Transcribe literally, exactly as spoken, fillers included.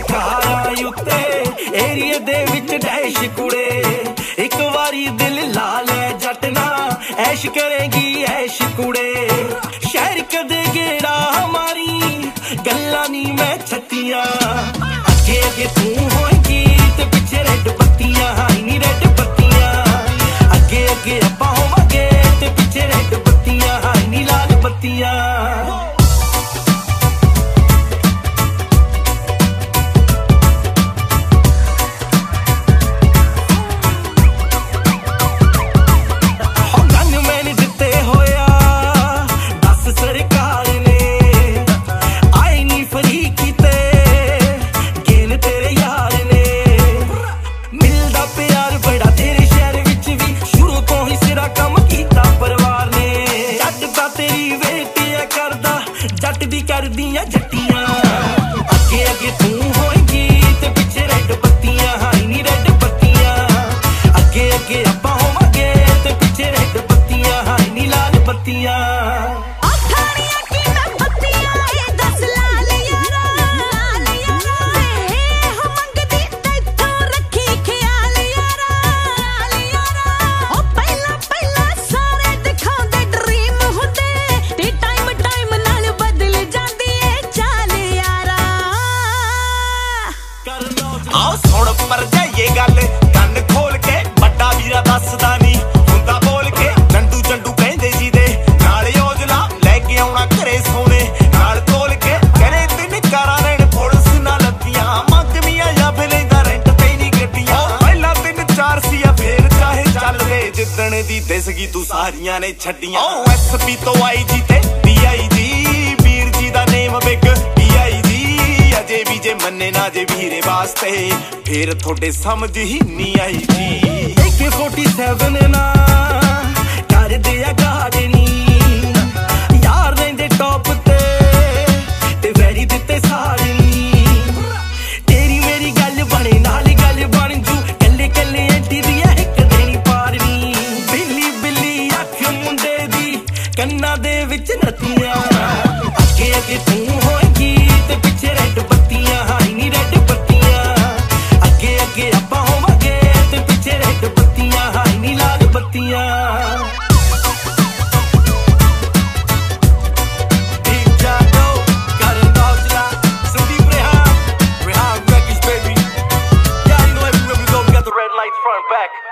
ਕਾਰਾਂ ਉੱਤੇ ਏਰੀਏ ਦੇ ਵਿੱਚ ਡੈਸ਼ ਕੁੜੇ ਇੱਕ ਵਾਰੀ ਦਿਲ ਲਾ ਲੈ ਜੱਟ ਨਾ ਐਸ਼ ਕਰੇਗੀ ਐਸ਼ ਕੁੜੇ ਸ਼ਹਿਰ ਕਦੇ ਗੇੜਾ ਮਾਰੀ ਗੱਲਾਂ ਨੀ ਮੈਂ ਛੱਤੀਆਂ ਅੱਗੇ ਅੱਗੇ ਤੂੰ ਹੋਏਗੀ ਤੇ ਪਿੱਛੇ ਰੈੱਡ ਬੱਤੀਆਂ ਹਾਈ ਨੀ ਰੈੱਡ ਬੱਤੀਆਂ ਅੱਗੇ ਅੱਗੇ ਆਪਾਂ ਹੋਵਾਂਗੇ ਤੇ ਪਿੱਛੇ ਰੈੱਡ ਬੱਤੀਆਂ ਹਾਈ ਨੀ ਲਾਲ ਬੱਤੀਆਂ ਜੱਟ ਦੀ ਕਰਦੀਆਂ ਜੱਟੀਆਂ ਅੱਗੇ ਅੱਗੇ ਤੂੰ ਹੋਏਗੀ ਤੇ ਪਿੱਛੇ ਰੈੱਡ ਬੱਤੀਆਂ ਹਾਈ ਨੀ ਰੈੱਡ ਬੱਤੀਆਂ ਅੱਗੇ ਅੱਗੇ ਆਪਾਂ ਹੋਵਾਂਗੇ ਤੇ ਪਿੱਛੇ ਰੈੱਡ ਬੱਤੀਆਂ ਹਾਈ ਨੀ ਲਾਲ ਬੱਤੀਆਂ ਆਓ ਸੁਣ ਪਰ ਜਾਈਏ ਗੱਲ ਕੰਨ ਖੋਲ ਕੇ ਵੱਡਾ ਵੀਰਾ ਦੱਸਦਾ ਨਹੀਂ ਹੁੰਦਾ ਬੋਲ ਕੇ ਜੰਡੂ ਜੰਡੂ ਕਹਿੰਦੇ ਜੀ ਦੇ ਨਾਲ ਯੋਜਲਾ ਲੈ ਕੇ ਆਉਣਾ ਘਰੇ ਸੋਨੇ ਨਾਲ ਤੋਲ ਕੇ ਕਹਿੰਦੇ ਤਿੰਨ ਕਾਰਾਂ ਲੈਣ ਪੁਲਿਸ ਨਾਲ ਲੱਤੀਆਂ ਮੰਗਮੀਆਂ ਜਾਂ ਫਿਰ ਲੈਂਦਾ ਰੈਂਟ ਤੇ ਨਹੀਂ ਗੱਡੀਆਂ ਪਹਿਲਾਂ ਤਿੰਨ ਚਾਰ ਸੀਆ ਫੇਰ ਚਾਹੇ ਚੱਲਦੇ ਜਿੱਦਣ ਦੀ ਦਿਸ ਗਈ ਤੂੰ ਸਾਰੀਆਂ ਨੇ ਛੱਡੀਆਂ ਓ ਐਸ ਪੀ ਤੋਂ ਆਈ ਜੀ ਤੇ ਡੀ ਆਈ ਜੀ ਵੀਰ ਜੀ ਦਾ ਨੇਮ ਬਿਗ ਅਜੇ ਵੀ ਜੇ ਮੰਨੇ ਨਾ ਜੇ ਵੀਰੇ ਵਾਸਤੇ ਫੇਰ ਤੁਹਾਡੇ ਸਮਝ ਹੀ ਨਹੀਂ ਆਈ ਜੀ ਏ ਕੇ ਫੋਰਟੀ ਸੈਵਨ ਨਾ ਕਰਦੇ ਆ ਗਾਰਡਨੀ ਯਾਰ ਰਹਿੰਦੇ ਟੌਪ ਤੇ ਤੇ ਵੈਰੀ ਦਿੱਤੇ ਸਾੜਨੀ ਤੇਰੀ ਮੇਰੀ ਗੱਲ ਬਣੇ ਨਾਲ ਗੱਲ ਬਣ ਜੂ ਕੱਲੇ ਕੱਲੇ ਐਂਟੀ ਦੀ ਇੱਕ ਦੇਣੀ ਪਾਰਨੀ ਬਿੱਲੀ ਬਿੱਲੀ ਅੱਖ ਮੁੰਡੇ ਦੀ ਕੰਨਾਂ ਦੇ ਵਿੱਚ ਨੱਤੀਆਂ ਅੱਗੇ ਅੱਗੇ ਤੂੰ ਹੋਏਗੀ ਤੇ ਪਿੱਛੇ ਰੈੱਡ ਬੱਤੀਆਂ ਹਾਈ ਨੀ ਰੈੱਡ ਬੱਤੀਆਂ ਅੱਗੇ ਅੱਗੇ ਆਪਾਂ ਹੋਵਾਂਗੇ ਤੇ ਪਿੱਛੇ ਰੈੱਡ ਬੱਤੀਆਂ ਹਾਈ ਨੀ ਲਾਲ ਬੱਤੀਆਂ Front back